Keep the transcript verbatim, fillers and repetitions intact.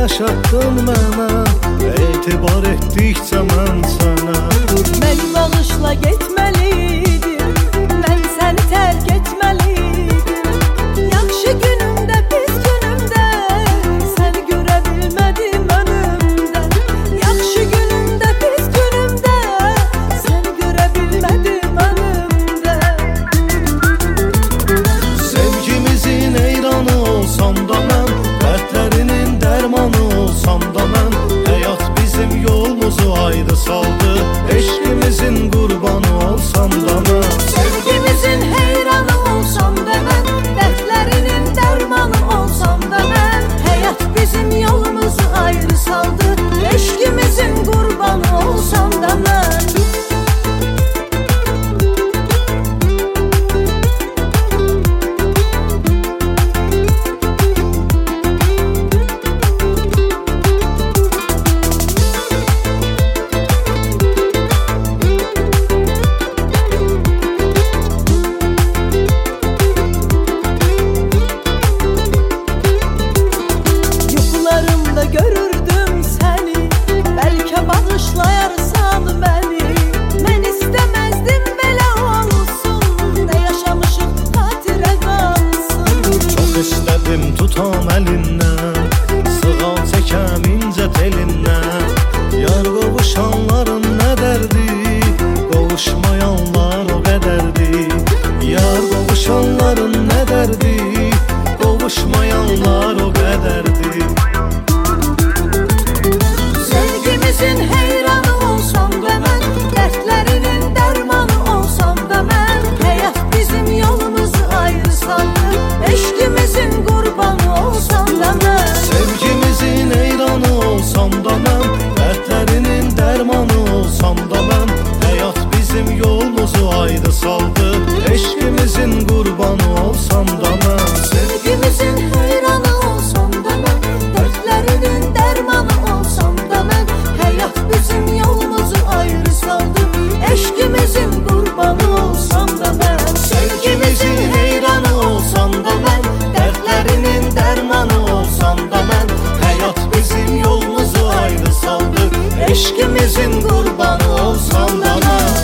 yaşatdın mənə, etibar etdikcə mən sənə. Məni bağışla getməliydim, mən səni tərk etməliydim. Yaxşı günümdə, pis günümdə səni görə bilmədim önümdə. Yaxşı günümdə, pis günümdə səni görə bilmədim önümdə. Sevgimizin eyranı olsam da mən, dərdlərinin dərmanı olsam da mən, həyat bizim yolumuzu ayrı saldı, eşqimizin qurbanı olsam da mən. Sevgimizin heyranı olsam da mən, dərdlərinin dərmanı olsam da mən, həyat bizim yolumuzu ayrı saldı, eşqimizin qurbanı olsam da mən. Görürdüm səni, bəlkə bağışlayarsan məni. Mən istəməzdim belə olsun, nə yaşamışıq xatirə qalsın. Çox istədim tutam əlindən, sığal çəkəm incə telindən. Yar qovuşanların nə dərdi, qovuşmayanlar o qədərdi. Yar qovuşanların nə dərdi, qovuşmayanlar o qədərdi. Sevgimizin heyranı olsam da mən, dərdlərinin dərmanı olsam da mən, həyat bizim yolumuzu ayrı saldı, eşqimizin qurbanı olsam da mən. Sevgimizin eyranı olsam da mən, dərdlərinin dərmanı olsam da mən, həyat bizim yolumuzu ayrı saldı, eşqimizin qurbanı olsam da mən. Sevgimizin heyranı olsam da mən, dərdlərinin dərmanı olsam da mən, həyat bizim yolumuzu ayrı saldı, eşqimizin qurbanı olsam da mən. Sevgimizin heyranı olsam da mən, dərdlərinin dərmanı olsam da mən, həyat bizim yolumuzu ayrı saldı, eşqimizin qurbanı olsam da mən.